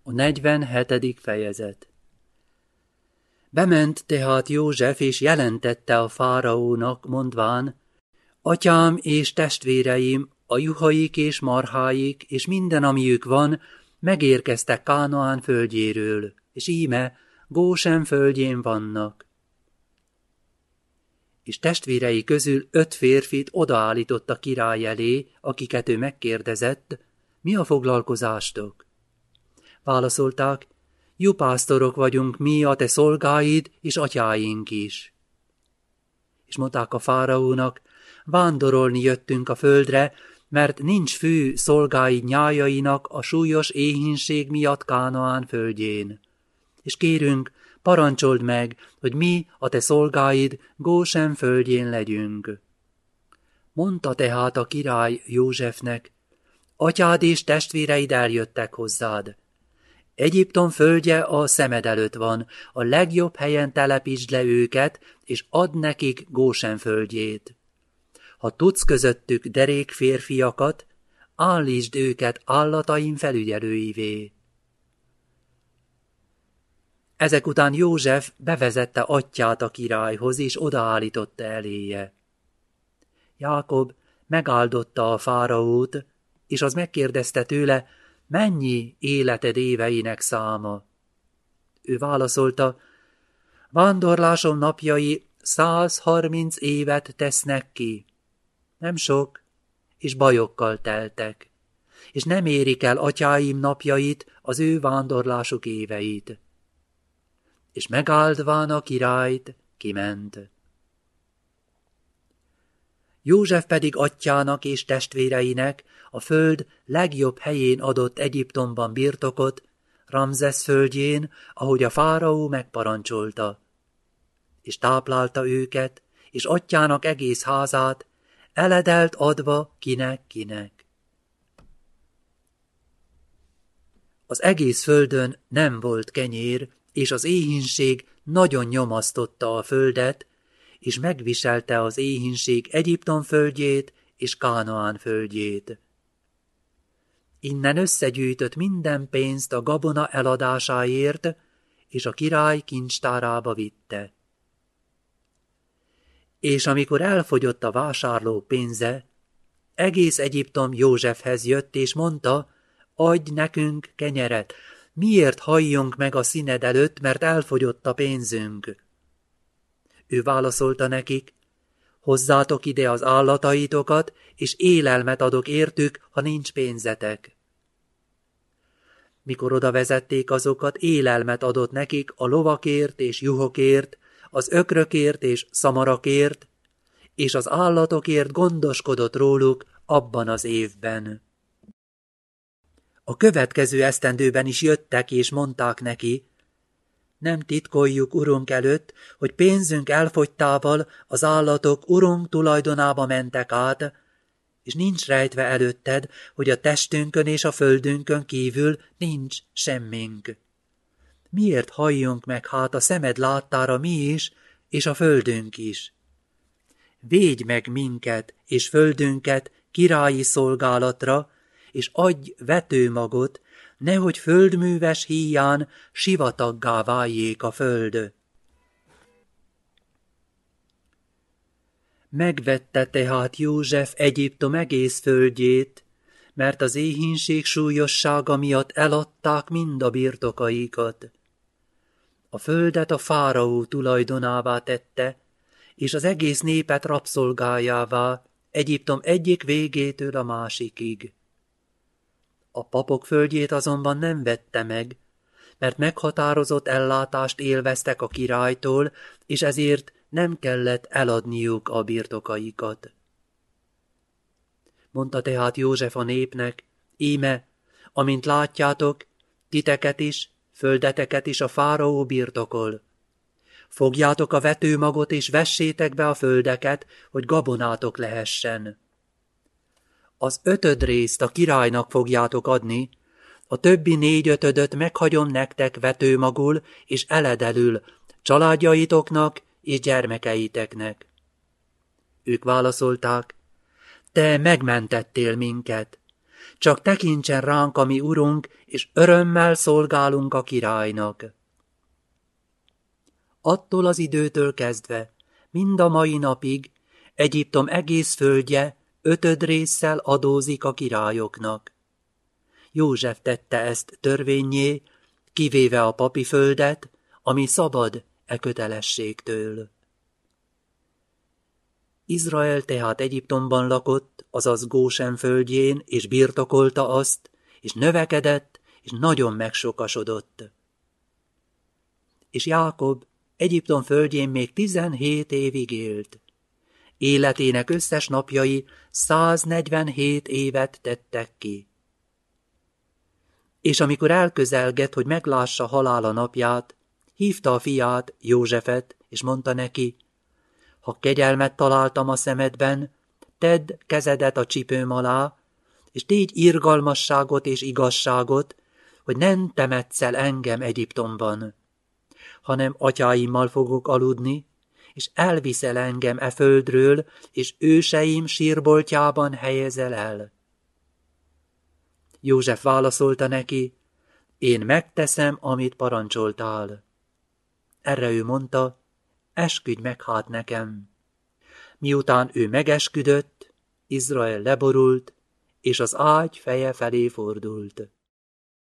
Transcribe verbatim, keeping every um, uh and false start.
A negyvenhetedik fejezet. Bement tehát József, és jelentette a fáraónak, mondván: Atyám és testvéreim, a juhaik és marháik, és minden, amiük van, megérkeztek Kánaán földjéről, és íme Gósen földjén vannak. És testvérei közül öt férfit odaállított a király elé, akiket ő megkérdezett: Mi a foglalkozástok? Válaszolták: Juhásztorok vagyunk mi, a te szolgáid, és atyáink is. És mondták a fáraónak: Vándorolni jöttünk a földre, mert nincs fű szolgáid nyájainak a súlyos éhínség miatt Kánaán földjén. És kérünk, parancsold meg, hogy mi, a te szolgáid, Gósen földjén legyünk. Mondta tehát a király Józsefnek: Atyád és testvéreid eljöttek hozzád. Egyiptom földje a szemed előtt van, a legjobb helyen telepítsd le őket, és add nekik Gósen földjét. Ha tudsz közöttük derék férfiakat, állítsd őket állataim felügyelőivé. Ezek után József bevezette atyját a királyhoz, és odaállította eléje. Jákob megáldotta a fáraót, és az megkérdezte tőle: Mennyi életed éveinek száma? Ő válaszolta: Vándorlásom napjai százharminc évet tesznek ki. Nem sok, és bajokkal teltek, és nem érik el atyáim napjait, az ő vándorlásuk éveit. És megáldván a királyt, kiment. József pedig atyjának és testvéreinek a föld legjobb helyén adott Egyiptomban birtokot, Ramzesz földjén, ahogy a fáraó megparancsolta. És táplálta őket, és atyjának egész házát, eledelt adva kinek-kinek. Az egész földön nem volt kenyér, és az éhínség nagyon nyomasztotta a földet, és megviselte az éhínség Egyiptom földjét és Kánaán földjét. Innen összegyűjtött minden pénzt a gabona eladásáért, és a király kincstárába vitte. És amikor elfogyott a vásárló pénze, egész Egyiptom Józsefhez jött, és mondta: Adj nekünk kenyeret, miért halljunk meg a színed előtt, mert elfogyott a pénzünk? Ő válaszolta nekik: Hozzátok ide az állataitokat, és élelmet adok értük, ha nincs pénzetek. Mikor oda vezették azokat, élelmet adott nekik a lovakért és juhokért, az ökrökért és szamarakért, és az állatokért gondoskodott róluk abban az évben. A következő esztendőben is jöttek, és mondták neki: Nem titkoljuk urunk előtt, hogy pénzünk elfogytával az állatok urunk tulajdonába mentek át, és nincs rejtve előtted, hogy a testünkön és a földünkön kívül nincs semmink. Miért halljunk meg hát a szemed láttára mi is, és a földünk is? Védj meg minket és földünket királyi szolgálatra, és adj vetőmagot, nehogy földműves híján sivataggá váljék a föld. Megvette tehát József Egyiptom egész földjét, mert az éhínség súlyossága miatt eladták mind a birtokaikat. A földet a fáraó tulajdonává tette, és az egész népet rabszolgájává, Egyiptom egyik végétől a másikig. A papok földjét azonban nem vette meg, mert meghatározott ellátást élveztek a királytól, és ezért nem kellett eladniuk a birtokaikat. Mondta tehát József a népnek: Íme, amint látjátok, titeket is, földeteket is a fáraó birtokol. Fogjátok a vetőmagot, és vessétek be a földeket, hogy gabonátok lehessen. Az ötöd részt a királynak fogjátok adni, a többi négyötödöt meghagyom nektek vetőmagul és eledelül, családjaitoknak és gyermekeiteknek. Ők válaszolták: Te megmentettél minket, Csak tekintsen ránk a mi urunk, és örömmel szolgálunk a királynak. Attól az időtől kezdve, mind a mai napig, Egyiptom egész földje ötöd résszel adózik a királyoknak. József tette ezt törvénnyé, kivéve a papi földet, ami szabad e kötelességtől. Izrael tehát Egyiptomban lakott, azaz Gósen földjén, és birtokolta azt, és növekedett, és nagyon megsokasodott. És Jákob Egyiptom földjén még tizenhét évig élt. Életének összes napjai száznegyvenhét évet tettek ki. És amikor elközelgett, hogy meglássa halála napját, hívta a fiát, Józsefet, és mondta neki, ha kegyelmet találtam a szemedben, tedd kezedet a csipőm alá, és tégy irgalmasságot és igazságot, hogy nem temetsz el engem Egyiptomban, hanem atyáimmal fogok aludni, és elviszel engem e földről, és őseim sírboltjában helyezel el. József válaszolta neki, én megteszem, amit parancsoltál. Erre ő mondta, esküdj meg hát nekem. Miután ő megesküdött, Izrael leborult, és az ágy feje felé fordult.